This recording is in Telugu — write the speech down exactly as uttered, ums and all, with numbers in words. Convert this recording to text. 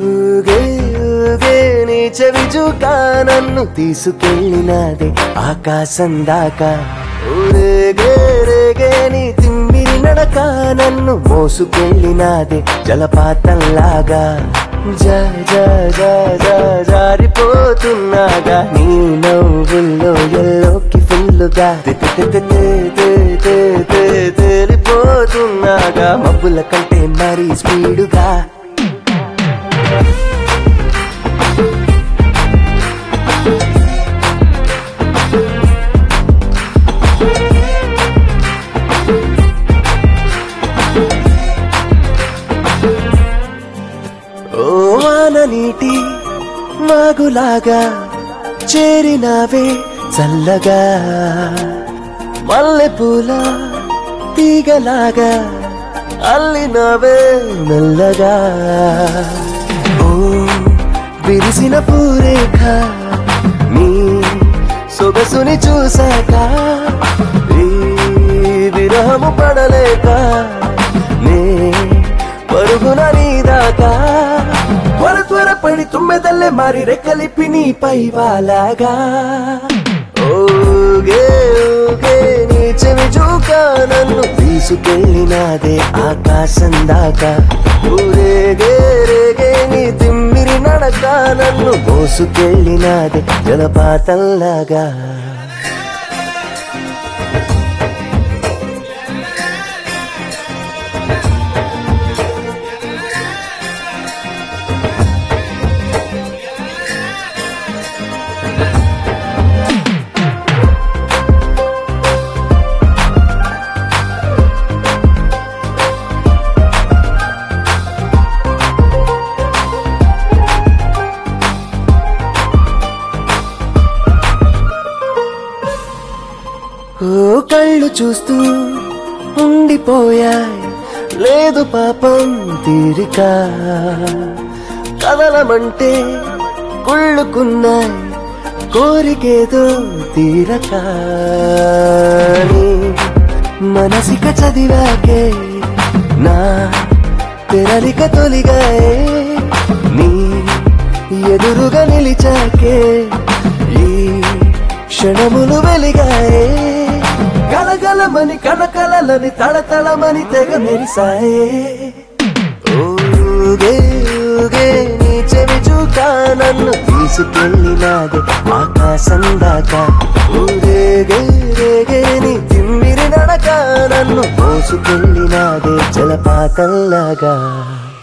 ఊగే ఊగే నీ చెవి చూకా నన్ను తీసుకెళ్ళినాదే ఆకాశం దాకా ఊరేగే రేగే నీ తిమ్మిరి నడక నన్ను మోసుకెళ్ళినాదే జలపాతంలాగా జా జా జా జా జారిపోతున్నాగా నీ నవ్వుల్లో ఎల్లోకి ఫుల్లుగా తేలిపోతున్నాగా మబ్బుల కంటే మరీ స్పీడుగా ఓ వాన నీటి మాగులాగా చేరినావే చల్లగా మల్లె పూల తీగలాగా అల్లినవే మెల్లగా ఓ విరిసిన పూరేఖ నీ సొగసుని చూసాక ఈ విరహము పడలేక నే పరుగున నీదాకా త్వర త్వర పడి తుమ్మెదల్లే మారి రెక్కలిప్పి నీ పై వాలాగా ఓగే ఓగే నీ చెవి చూకా నన్ను తీసుకెళ్ళినాదే ఆకాశం దాకా ఊరేగే రేగే నీ తిమ్మిరి నడక నన్ను మోసుకెళ్ళినాదే జలపాతంలాగా ఓ కళ్ళు చూస్తూ ఉండిపోయాయి లేదు పాపం తీరిక కదలమంటే కుళ్ళుకున్నాయి కోరికేదో తీరక మనసిక చదివాకే నా తెరలిక తొలిగాయే నీ ఎదురుగా నిలిచాకే ఈ క్షణములు వెలిగాయే గలగలమని కలకలని తళతళమని తెగ మెరిసాయే ఊగే ఊగే నీ చెవి చూకా నన్ను తీసుకెళ్ళినాదే ఆకాశం దాకా ఊరేగే రేగే నీ తిమ్మిరి నడక నన్ను మోసుకెళ్ళినాదే జలపాతంలాగా